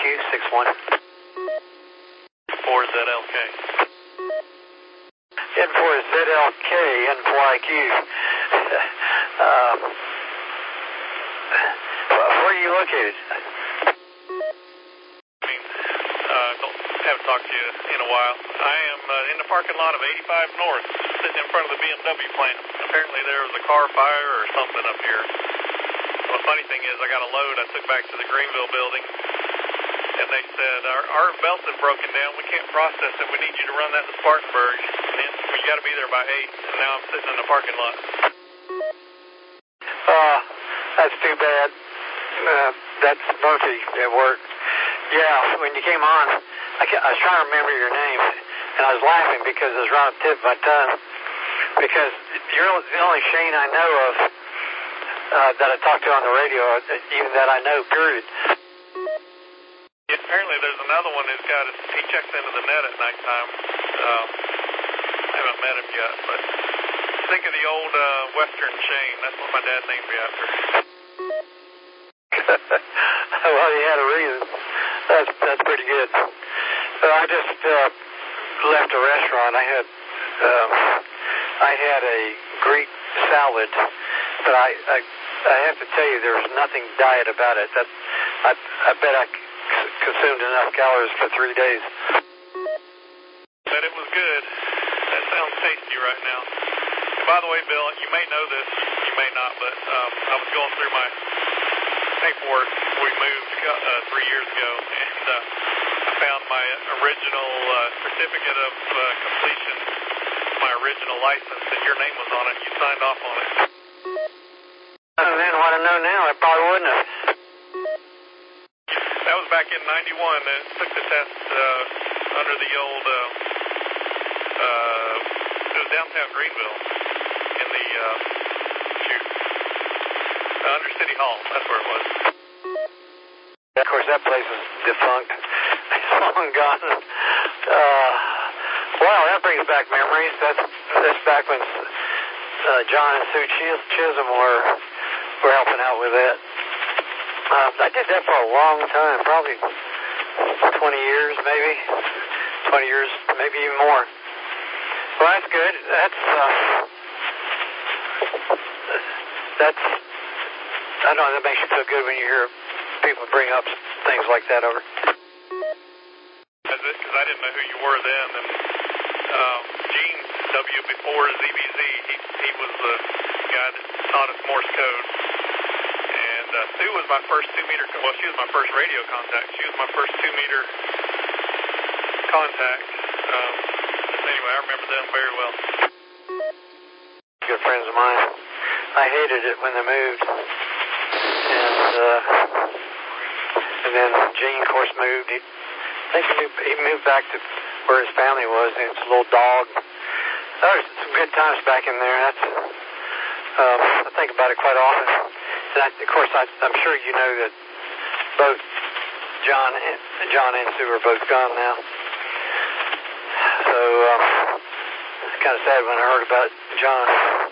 61. 4ZLK. N4ZLK, N4IQ. Where are you located? Haven't talked to you in a while. I am in the parking lot of 85 North, sitting in front of the BMW plant. Apparently there was a car fire or something up here. Well, the funny thing is I got a load I took back to the Greenville building, and they said, our belts have broken down. We can't process it. We need you to run that to Spartanburg. And then we got to be there by 8, and now I'm sitting in the parking lot. That's too bad. That's Murphy at work. Yeah, when you came on, I was trying to remember your name, and I was laughing because it was right on the tip of my tongue. Because you're the only Shane I know of that I talked to on the radio, even that I know, period. Yeah, apparently there's another one who's got it. He checks into the net at nighttime. I haven't met him yet, but think of the old Western Shane. That's what my dad named me after. Well, you had a reason. That's pretty good. I just left a restaurant. I had a Greek salad, but I have to tell you, there was nothing diet about it. I bet I consumed enough calories for 3 days. Bet it was good. That sounds tasty right now. And by the way, Bill, you may know this, you may not, but I was going through my paperwork. We moved 3 years ago, and I found my original certificate of completion, my original license, and your name was on it. You signed off on it. And then what I know now, I probably wouldn't have. That was back in 91. I took the test under the old, it was downtown Greenville in the, under City Hall. That's where it was. Of course, that place is defunct. It's long gone. Wow, that brings back memories. That's back when John and Sue Chisholm were helping out with that. I did that for a long time, probably 20 years, maybe. 20 years, maybe even more. Well, that's good. That's I don't know, that makes you feel good when you hear people bring up things like that over. Because I didn't know who you were then, and Gene W. before ZBZ, he was the guy that taught us Morse code. And Sue was my first 2-meter, well, she was my first radio contact. She was my first 2-meter contact. Anyway, I remember them very well. Good friends of mine. I hated it when they moved. And then Gene, of course, moved. I think he moved back to where his family was. It's a little dog. There was some good times back in there. I think about it quite often. And of course, I'm sure you know that both John and Sue are both gone now. So it's kind of sad when I heard about John.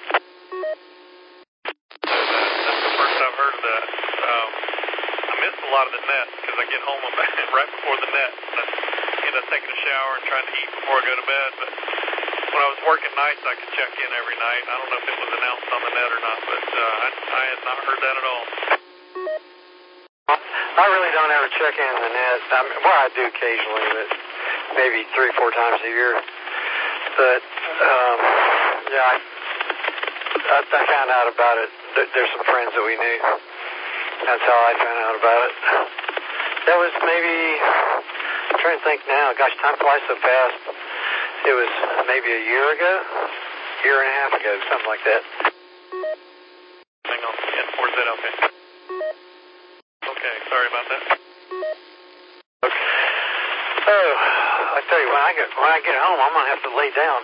That's the first I've heard of that. I missed a lot of the net because I get home right before the net. And I end up taking a shower and trying to eat before I go to bed. But when I was working nights, I could check in every night. I don't know if it was announced on the net or not, but I had not heard that at all. I really don't ever check in the net. Well, I do occasionally, but maybe 3-4 times a year. But yeah, I found out about it. There's some friends that we knew. That's how I found out about it. That was maybe, I'm trying to think now. Gosh, time flies so fast. It was maybe a year ago, year and a half ago, something like that. Hang on, N4ZLK. Okay, sorry about that. Okay. So, I tell you, when I get home, I'm gonna have to lay down.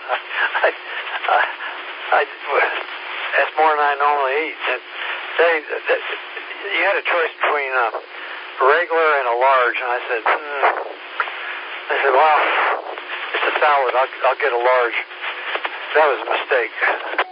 That's more than I normally eat. You had a choice between a regular and a large, and I said, well, it's a salad. I'll get a large. That was a mistake.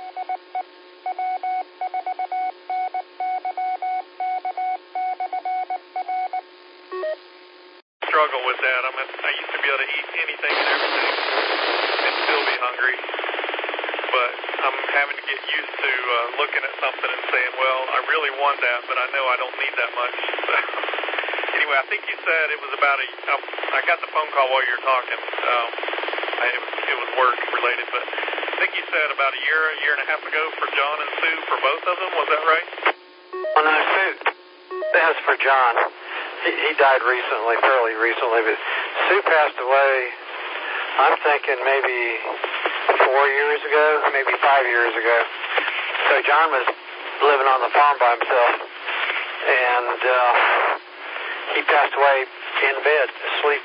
struggle with that. I used to be able to eat anything and everything and still be hungry. But I'm having to get used to looking at something and saying, well, I really want that, but I know I don't need that much. So, anyway, I think you said it was about I got the phone call while you were talking. It was work related, but I think you said about a year and a half ago for John and Sue, for both of them. Was that right? Well, no, Sue, that was for John. He died recently, fairly recently, but Sue passed away, I'm thinking maybe 4 years ago, maybe 5 years ago. So John was living on the farm by himself, and he passed away in bed, asleep.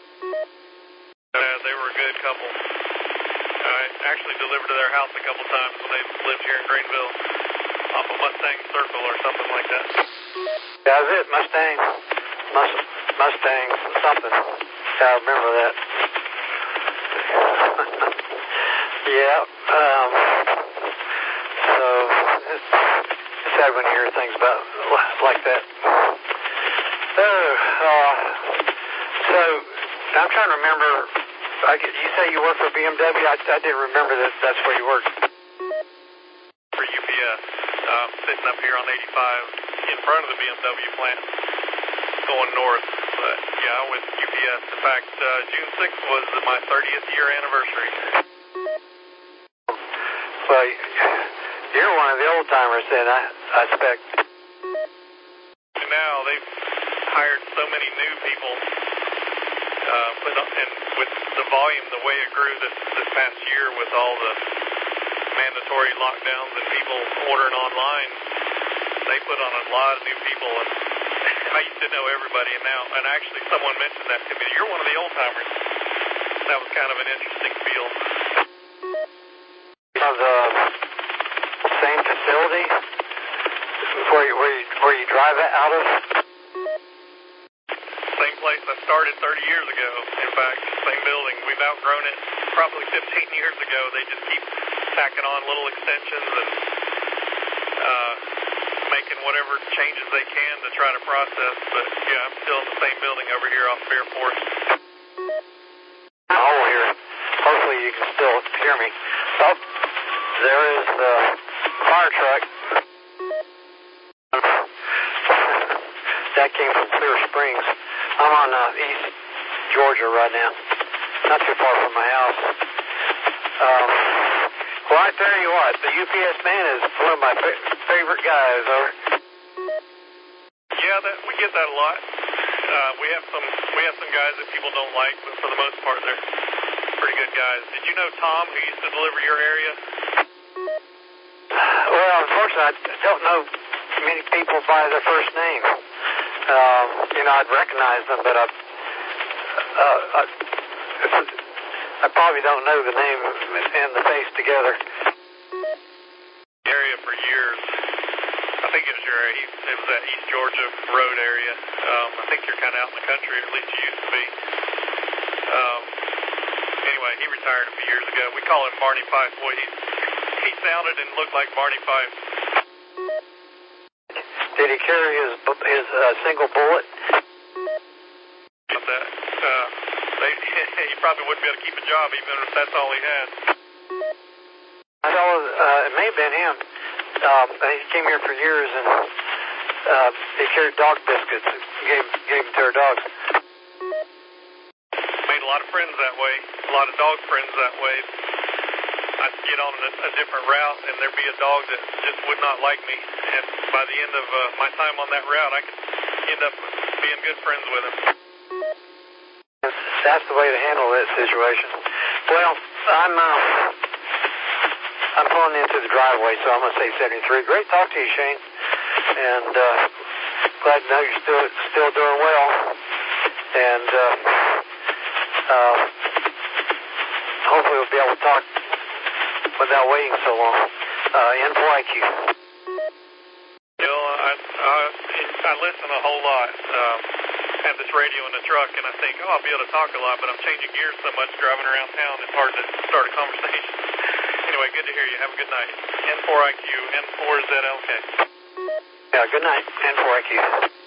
They were a good couple. I actually delivered to their house a couple times when they lived here in Greenville, off of Mustang Circle or something like that. That was it, Mustang something. Yeah, I remember that. Yeah, so it's sad when you hear things about like that. So I'm trying to remember. You say you work for BMW? I didn't remember that. That's where you work. For UPS, sitting up here on 85 in front of the BMW plant, going north. But yeah, I'm with UPS. In fact, June 6th was my 30th year anniversary. Well, you're one of the old timers then, I expect. Now they've hired so many new people, and with the volume, the way it grew this past year with all the mandatory lockdowns and people ordering online, they put on a lot of new people, and I used to know everybody, and actually someone mentioned that to me. You're one of the old timers. That was kind of an interesting feel. Of the same facility where you drive out of? Same place I started 30 years ago. In fact, same building. We've outgrown it probably 15 years ago. They just keep tacking on little extensions and making whatever changes they can to try to process. But yeah, I'm still in the same building over here off Fair Force. Oh, here. Hopefully you can still hear me. Oh, there is the fire truck. That came from Clear Springs. I'm on East Georgia right now, not too far from my house. Well, I tell you what, the UPS man is one of my favorite guys. Yeah, we get that a lot. We have some guys that people don't like, but for the most part, they're pretty good guys. Did you know Tom, who used to deliver your area? Well, unfortunately, I don't know many people by their first name. I'd recognize them, but I probably don't know the name and the face together. Area for years. I think it was your area. It was that East Georgia road area. I think you're kind of out in the country, or at least you used to be. Anyway, he retired a few years ago. We call him Barney Fife. Boy, he sounded and looked like Barney Fife. Did he carry his single bullet? He probably wouldn't be able to keep a job even if that's all he had. I know it may have been him. He came here for years, and he carried dog biscuits. Gave them to our dogs. Made a lot of friends that way. A lot of dog friends that way. I'd get on a different route, and there'd be a dog that just would not like me. And by the end of my time on that route, I could end up being good friends with him. That's the way to handle that situation. Well, I'm pulling into the driveway, so I'm going to say 73. Great talk to you, Shane. And glad to know you're still doing well. And hopefully we'll be able to talk without waiting so long. N4IQ. I listen a whole lot. I have this radio in the truck, and I think, I'll be able to talk a lot, but I'm changing gears so much driving around town, it's hard to start a conversation. Anyway, good to hear you. Have a good night. N4IQ, N4ZLK. Yeah, good night, N4IQ.